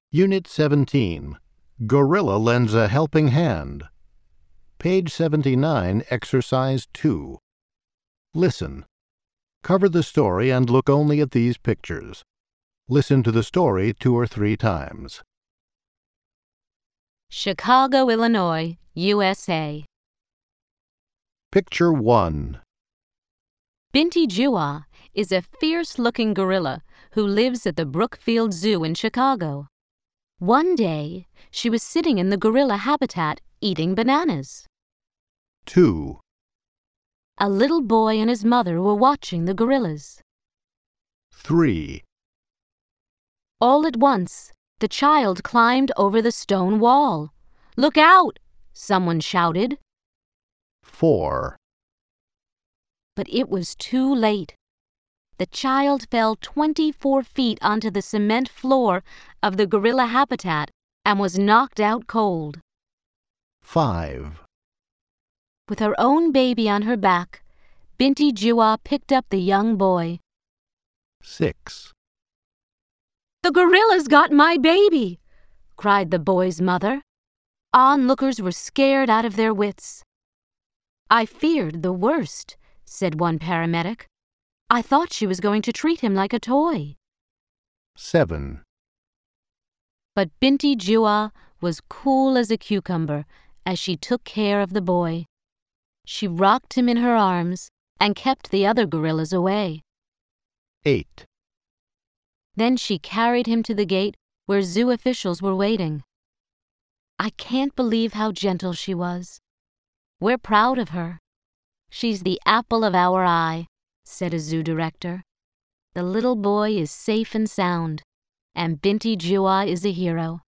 Unit 17. Gorilla lends a helping hand. Page 79, Exercise 2. Listen. Cover the story and look only at these pictures. Listen to the story 2 or 3 times. Chicago, Illinois, USA. Picture 1. Binti Jua is a fierce-looking gorilla who lives at the Brookfield Zoo in Chicago. One day, she was sitting in the gorilla habitat eating bananas. 2. A little boy and his mother were watching the gorillas. 3. All at once, the child climbed over the stone wall. "Look out!" someone shouted. 4. But it was too late. The child fell 24 feet onto the cement floor of the gorilla habitat and was knocked out cold. 5. With her own baby on her back, Binti Jua picked up the young boy. 6. "The gorillas got my baby!" cried the boy's mother. Onlookers were scared out of their wits. "I feared the worst," said one paramedic. "I thought she was going to treat him like a toy." 7. But Binti Jua was cool as a cucumber as she took care of the boy. She rocked him in her arms and kept the other gorillas away. 8. Then she carried him to the gate where zoo officials were waiting. "I can't believe how gentle she was. We're proud of her. She's the apple of our eye," said a zoo director. "The little boy is safe and sound, and Binti Jua is a hero."